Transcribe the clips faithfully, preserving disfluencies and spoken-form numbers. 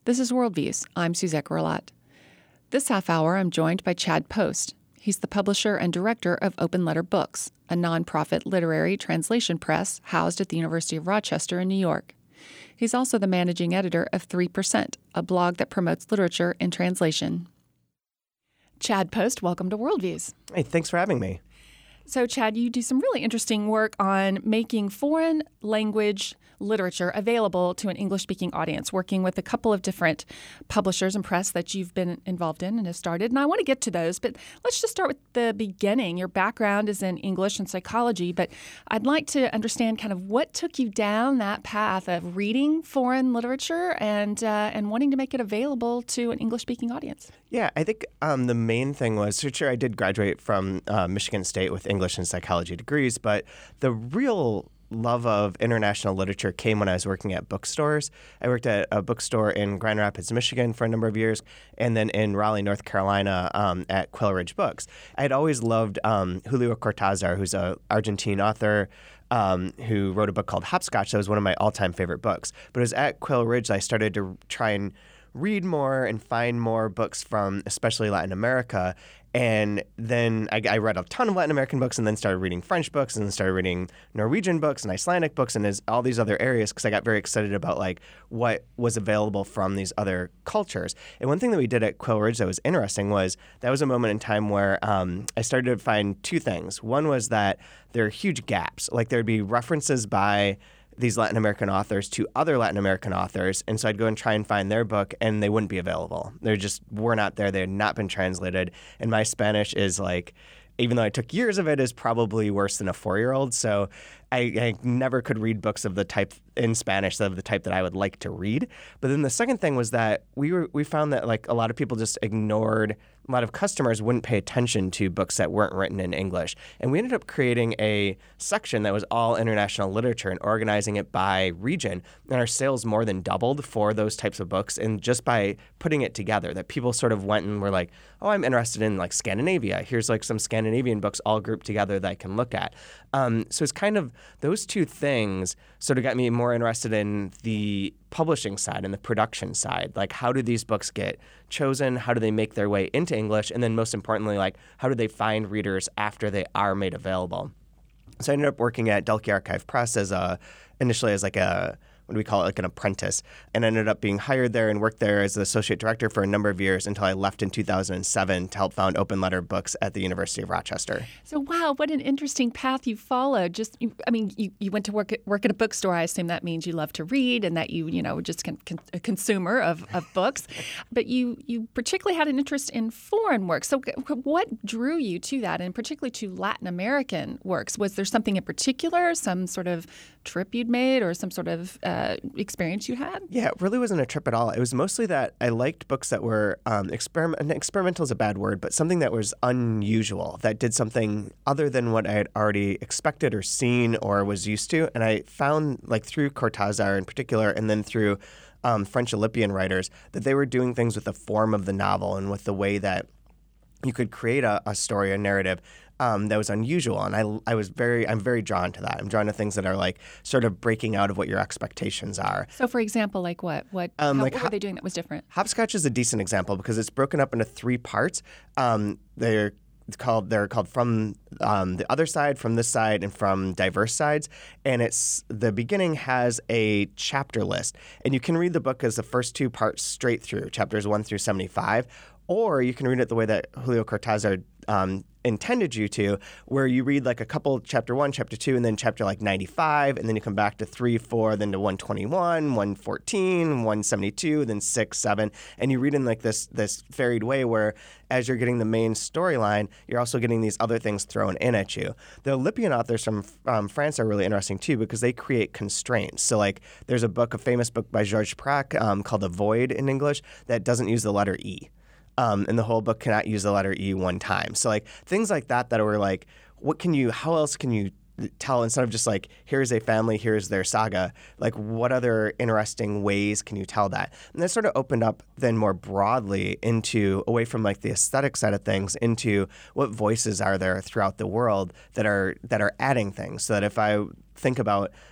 This is Worldviews. I'm Suzette Gorlat. This half hour, I'm joined by Chad Post. He's the publisher and director of Open Letter Books, a nonprofit literary translation press housed at the University of Rochester in New York. He's also the managing editor of three percent, a blog that promotes literature and translation. Chad Post, welcome to Worldviews. Hey, thanks for having me. So, Chad, you do some really interesting work on making foreign language literature available to an English-speaking audience, working with a couple of different publishers and press that you've been involved in and have started. And I want to get to those, but let's just start with the beginning. Your background is in English and psychology, but I'd like to understand kind of what took you down that path of reading foreign literature and uh, and wanting to make it available to an English-speaking audience. Yeah, I think um, the main thing was, so sure, I did graduate from uh, Michigan State with English and psychology degrees, but the real love of international literature came when I was working at bookstores. I worked at a bookstore in Grand Rapids, Michigan for a number of years, and then in Raleigh, North Carolina um, at Quail Ridge Books. I had always loved um, Julio Cortázar, who's an Argentine author um, who wrote a book called Hopscotch. That was one of my all-time favorite books. But it was at Quail Ridge I started to try and read more and find more books from especially Latin America. And then I, I read a ton of Latin American books and then started reading French books and then started reading Norwegian books and Icelandic books and as, all these other areas because I got very excited about like what was available from these other cultures. And one thing that we did at Quail Ridge that was interesting was that was a moment in time where um, I started to find two things. One was that there are huge gaps. Like there'd be references by these Latin American authors to other Latin American authors. And so I'd go and try and find their book and they wouldn't be available. They just were not there. They had not been translated. And my Spanish is like, even though I took years of it, is probably worse than a four-year-old. So I, I never could read books of the type in Spanish of the type that I would like to read. But then the second thing was that we were we found that like a lot of people just ignored, a lot of customers wouldn't pay attention to books that weren't written in English. And we ended up creating a section that was all international literature and organizing it by region. And our sales more than doubled for those types of books. And just by putting it together, that people sort of went and were like, oh, I'm interested in like Scandinavia. Here's like some Scandinavian books all grouped together that I can look at. Um, so it's kind of those two things sort of got me more interested in the publishing side and the production side. Like, how do these books get chosen? How do they make their way into English? And then most importantly, like, how do they find readers after they are made available? So I ended up working at Delkey Archive Press as a, initially as like a, what do we call it, like an apprentice, and ended up being hired there and worked there as the associate director for a number of years until I left in two thousand seven to help found Open Letter Books at the University of Rochester. So, wow, what an interesting path you followed. Just, you, I mean, you, you went to work at, work at a bookstore. I assume that means you love to read and that you, you know, just con, con, a consumer of, of books. But you, you particularly had an interest in foreign works. So what drew you to that, and particularly to Latin American works? Was there something in particular, some sort of trip you'd made or some sort of uh, experience you had? Yeah, it really wasn't a trip at all. It was mostly that I liked books that were um, experiment. Experimental is a bad word, but something that was unusual, that did something other than what I had already expected or seen or was used to. And I found, like through Cortázar in particular, and then through um, French Olympian writers, that they were doing things with the form of the novel and with the way that you could create a, a story, a narrative um, that was unusual. And I, I was very, I'm very drawn to that. I'm drawn to things that are like sort of breaking out of what your expectations are. So, for example, like what? What, um, how, like what ho- were they doing that was different? Hopscotch is a decent example because it's broken up into three parts. Um, they're It's called they're called From um, the Other Side, From This Side, and From Diverse Sides. And it's the beginning has a chapter list. And you can read the book as the first two parts straight through, chapters one through seventy-five. Or you can read it the way that Julio Cortázar um, intended you to, where you read like a couple, chapter one, chapter two, and then chapter like ninety-five, and then you come back to three, four, then to one twenty-one, one fourteen, one seventy-two, then six, seven, and you read in like this this varied way where as you're getting the main storyline, you're also getting these other things thrown in at you. The Olympian authors from um, France are really interesting too because they create constraints. So like there's a book, a famous book by Georges Perec um, called The Void in English that doesn't use the letter E. Um, and the whole book cannot use the letter E one time. So like things like that that were like, what can you, how else can you tell instead of just like, here's a family, here's their saga, like what other interesting ways can you tell that? And that sort of opened up then more broadly into, away from like the aesthetic side of things, into what voices are there throughout the world that are that are adding things. So that if I think about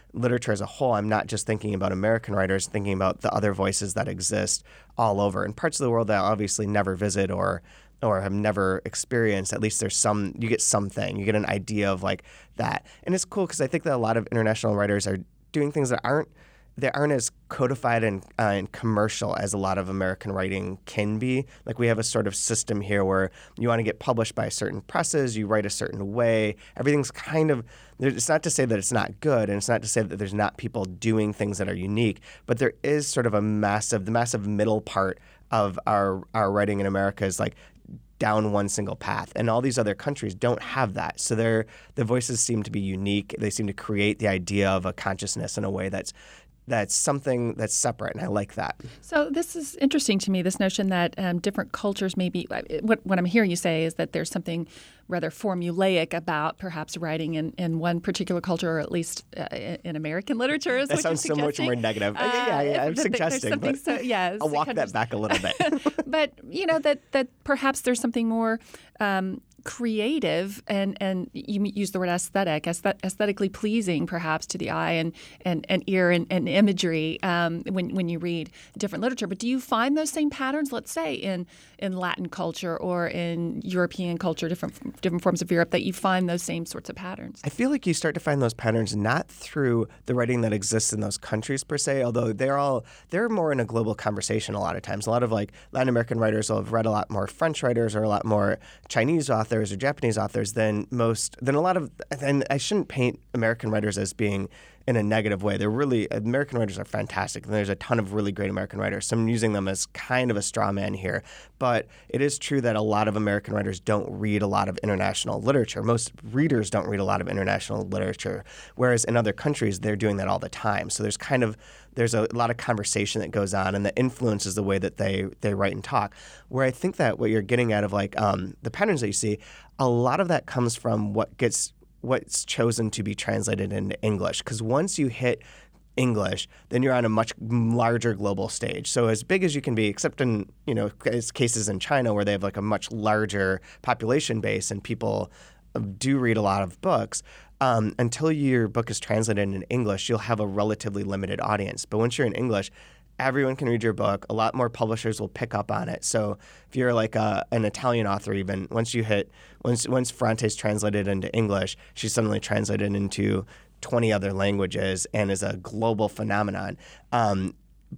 literature as a whole, I'm not just thinking about American writers, thinking about the other voices that exist all over in parts of the world that I obviously never visit or or have never experienced. At least there's some, you get something, you get an idea of like that. And it's cool because I think that a lot of international writers are doing things that aren't they aren't as codified and, uh, and commercial as a lot of American writing can be. Like we have a sort of system here where you want to get published by certain presses, you write a certain way. Everything's kind of, it's not to say that it's not good, and it's not to say that there's not people doing things that are unique, but there is sort of a massive, the massive middle part of our, our writing in America is like down one single path. And all these other countries don't have that. So their the voices seem to be unique. They seem to create the idea of a consciousness in a way that's that's something that's separate, and I like that. So this is interesting to me, this notion that um, different cultures maybe, what, what I'm hearing you say is that there's something rather formulaic about perhaps writing in, in one particular culture, or at least uh, in American literature. Is that what sounds you're so much more negative. Uh, yeah, yeah, I'm suggesting, but so, yeah, I'll walk that back a little bit. But, you know, that, that perhaps there's something more um, creative, and, and you use the word aesthetic, aesthetically pleasing perhaps to the eye and, and, and ear and, and imagery um, when, when you read different literature. But do you find those same patterns, let's say, in, in Latin culture or in European culture, different different forms of Europe, that you find those same sorts of patterns? I feel like you start to find those patterns not through the writing that exists in those countries per se, although they're all they're more in a global conversation a lot of times. A lot of like Latin American writers will have read a lot more French writers or a lot more Chinese authors or Japanese authors than most than a lot of and I shouldn't paint American writers as being in a negative way. They're really American writers are fantastic, and there's a ton of really great American writers. So I'm using them as kind of a straw man here, but it is true that a lot of American writers don't read a lot of international literature. Most readers don't read a lot of international literature, whereas in other countries they're doing that all the time. So there's kind of there's a lot of conversation that goes on, and that influences the way that they they write and talk. Where I think that what you're getting at of like um, the patterns that you see, a lot of that comes from what gets what's chosen to be translated into English. Because once you hit English, then you're on a much larger global stage. So as big as you can be, except in, you know, cases in China where they have like a much larger population base and people do read a lot of books, um, until your book is translated in English, you'll have a relatively limited audience. But once you're in English, everyone can read your book. A lot more publishers will pick up on it. So if you're like a, an Italian author, even once you hit once once Ferrante's translated into English, she's suddenly translated into twenty other languages and is a global phenomenon. Um,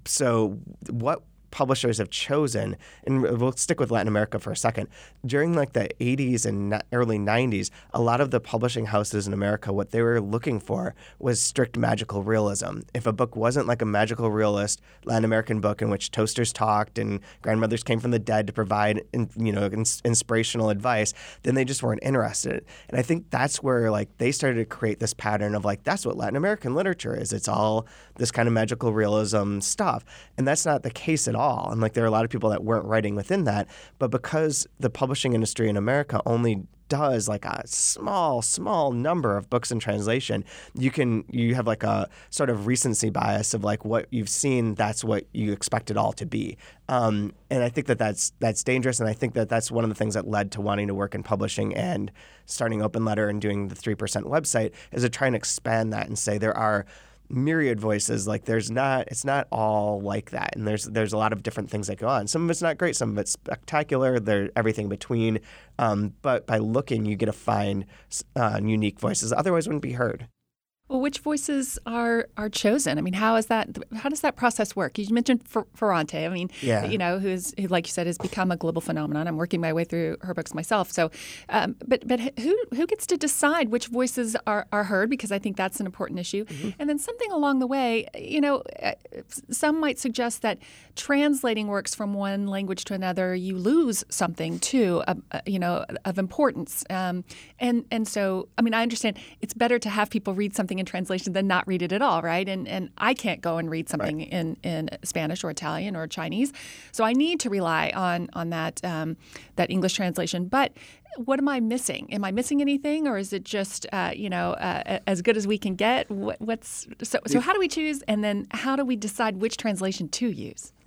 so what publishers have chosen, and we'll stick with Latin America for a second, during like the eighties and early nineties, a lot of the publishing houses in America, what they were looking for was strict magical realism. If a book wasn't like a magical realist Latin American book in which toasters talked and grandmothers came from the dead to provide, you know, ins- inspirational advice, then they just weren't interested. And I think that's where like they started to create this pattern of like, that's what Latin American literature is. It's all this kind of magical realism stuff. And that's not the case at all. And like there are a lot of people that weren't writing within that, but because the publishing industry in America only does like a small, small number of books in translation, you can you have like a sort of recency bias of like what you've seen, that's what you expect it all to be. Um, and I think that that's that's dangerous, and I think that that's one of the things that led to wanting to work in publishing and starting Open Letter and doing the three percent website, is to try and expand that and say there are myriad voices. Like there's not, it's not all like that, and there's there's a lot of different things that go on. Some of it's not great, some of it's spectacular. There's everything between. Um, but by looking, you get to find uh, unique voices otherwise wouldn't be heard. Well, which voices are are chosen? I mean, how is that? How does that process work? You mentioned Fer- Ferrante. I mean, yeah. you know, who's who, like you said, has become a global phenomenon. I'm working my way through her books myself. So, um, but but who who gets to decide which voices are, are heard? Because I think that's an important issue. Mm-hmm. And then something along the way, you know, some might suggest that translating works from one language to another, you lose something too, uh, you know, of importance. Um, and and so, I mean, I understand it's better to have people read something in translation than not read it at all, right? And and I can't go and read something right. in, in Spanish or Italian or Chinese, so I need to rely on on that um, that English translation. But what am I missing? Am I missing anything, or is it just uh, you know uh, as good as we can get? What, what's so so? How do we choose, and then how do we decide which translation to use?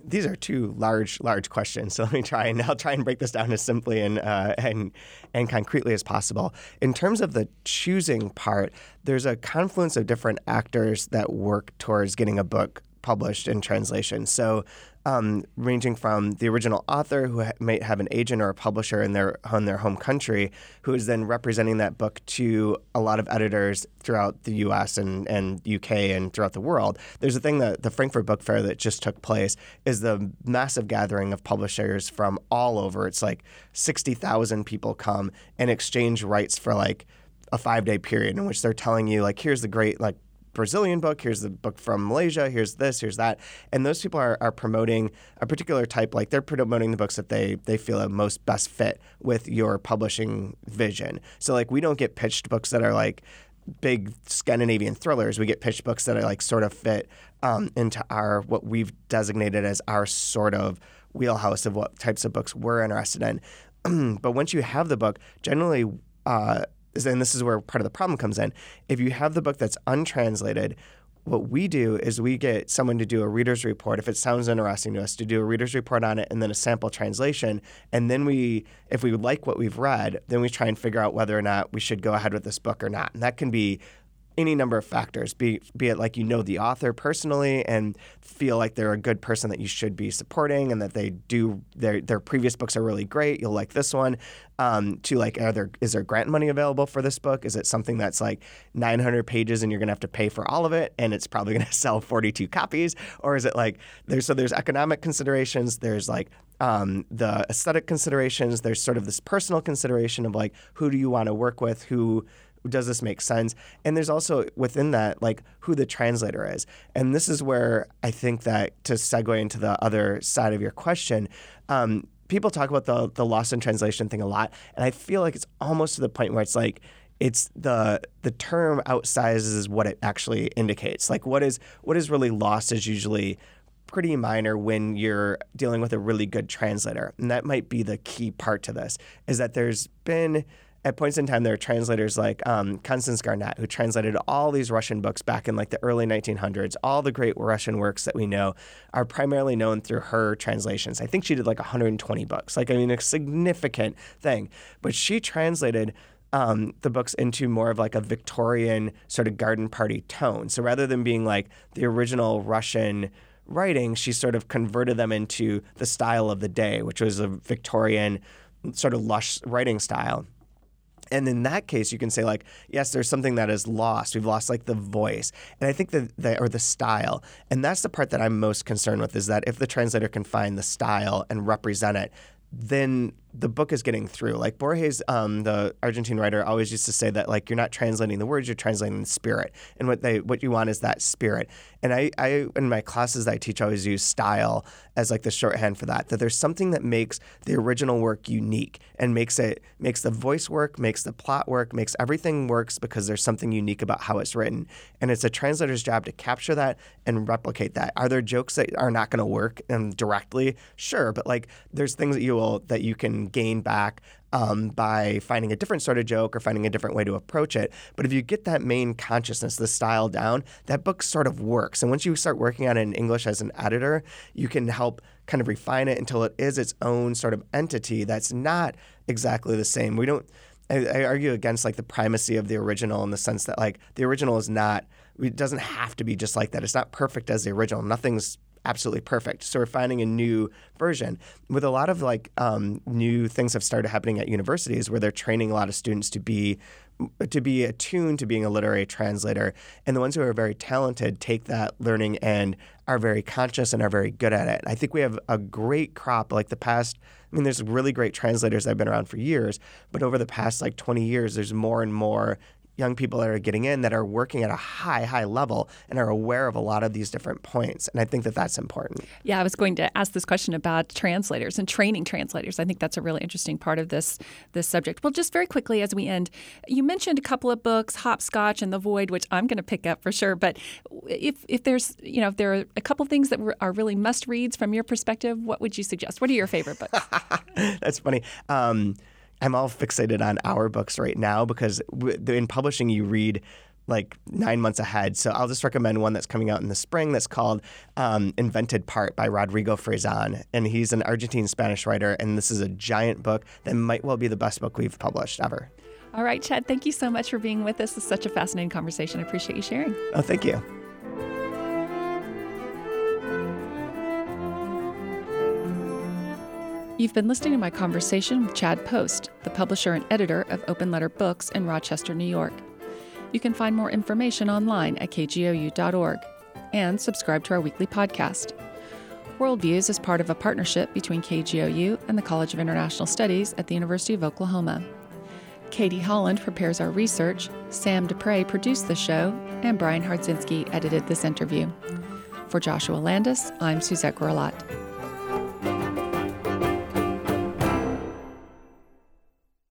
these are two large, large questions. So let me try and I'll try and break this down as simply and uh, and and concretely as possible. In terms of the choosing part, there's a confluence of different actors that work towards getting a book published in translation. So um, ranging from the original author who ha- might have an agent or a publisher in their in their home country who is then representing that book to a lot of editors throughout the U S and, and U K and throughout the world. There's a thing that the Frankfurt Book Fair that just took place is the massive gathering of publishers from all over. It's like sixty thousand people come and exchange rights for like a five-day period in which they're telling you like, here's the great like Brazilian book, here's the book from Malaysia, here's this, here's that. And those people are, are promoting a particular type, like they're promoting the books that they they feel are most best fit with your publishing vision. So like we don't get pitched books that are like big Scandinavian thrillers. We get pitched books that are like sort of fit um, into our, what we've designated as our sort of wheelhouse of what types of books we're interested in. But once you have the book, generally, uh, and this is where part of the problem comes in. If you have the book that's untranslated, what we do is we get someone to do a reader's report, if it sounds interesting to us, to do a reader's report on it and then a sample translation. And then we, if we like what we've read, then we try and figure out whether or not we should go ahead with this book or not. And that can be any number of factors, be, be it like you know the author personally and feel like they're a good person that you should be supporting and that they do, their their previous books are really great, you'll like this one, um, to like, are there, is there grant money available for this book? Is it something that's like nine hundred pages and you're going to have to pay for all of it and it's probably going to sell forty-two copies? Or is it like, there's so there's economic considerations, there's like um, the aesthetic considerations, there's sort of this personal consideration of like, who do you want to work with, who does this make sense? And there's also within that, like who the translator is. And this is where I think that to segue into the other side of your question, um, people talk about the the lost in translation thing a lot. And I feel like it's almost to the point where it's like, it's the the term outsizes what it actually indicates. Like what is what is really lost is usually pretty minor when you're dealing with a really good translator. And that might be the key part to this, is that there's been at points in time, there are translators like um, Constance Garnett, who translated all these Russian books back in like the early nineteen hundreds. All the great Russian works that we know are primarily known through her translations. I think she did like one hundred twenty books. Like, I mean, a significant thing. But she translated um, the books into more of like a Victorian sort of garden party tone. So rather than being like the original Russian writing, she sort of converted them into the style of the day, which was a Victorian sort of lush writing style. And in that case, you can say like, yes, there's something that is lost. We've lost like the voice. And I think that, that or the style. And that's the part that I'm most concerned with, is that if the translator can find the style and represent it, then the book is getting through. Like Borges, um, the Argentine writer, always used to say that like you're not translating the words, you're translating the spirit. And what they what you want is that spirit. And I, I in my classes that I teach, I always use style as like the shorthand for that. That there's something that makes the original work unique and makes it makes the voice work, makes the plot work, makes everything works because there's something unique about how it's written. And it's a translator's job to capture that and replicate that. Are there jokes that are not going to work um, directly? Sure, but like there's things that you will that you can gain back um, by finding a different sort of joke or finding a different way to approach it. But if you get that main consciousness, the style down, that book sort of works. And once you start working on it in English as an editor, you can help kind of refine it until it is its own sort of entity that's not exactly the same. We don't, I, I argue against like the primacy of the original in the sense that like the original is not, it doesn't have to be just like that. It's not perfect as the original. Nothing's absolutely perfect. So we're finding a new version. With a lot of like um, new things have started happening at universities where they're training a lot of students to be to be attuned to being a literary translator. And the ones who are very talented take that learning and are very conscious and are very good at it. I think we have a great crop like the past. I mean, there's really great translators that have been around for years, but over the past like twenty years, there's more and more young people that are getting in that are working at a high, high level and are aware of a lot of these different points. And I think that that's important. Yeah, I was going to ask this question about translators and training translators. I think that's a really interesting part of this this subject. Well, just very quickly as we end, you mentioned a couple of books, Hopscotch and The Void, which I'm going to pick up for sure. But if if there's, you know, if there are a couple of things that are really must reads from your perspective, what would you suggest? What are your favorite books? That's funny. Um, I'm all fixated on our books right now because in publishing you read like nine months ahead. So I'll just recommend one that's coming out in the spring that's called um, Invented Part by Rodrigo Frazan. And he's an Argentine Spanish writer. And this is a giant book that might well be the best book we've published ever. All right, Chad, thank you so much for being with us. This is such a fascinating conversation. I appreciate you sharing. Oh, thank you. You've been listening to my conversation with Chad Post, the publisher and editor of Open Letter Books in Rochester, New York. You can find more information online at k g o u dot org and subscribe to our weekly podcast. Worldviews is part of a partnership between K G O U and the College of International Studies at the University of Oklahoma. Katie Holland prepares our research, Sam Dupre produced the show, and Brian Hardzinski edited this interview. For Joshua Landis, I'm Suzette Grelot.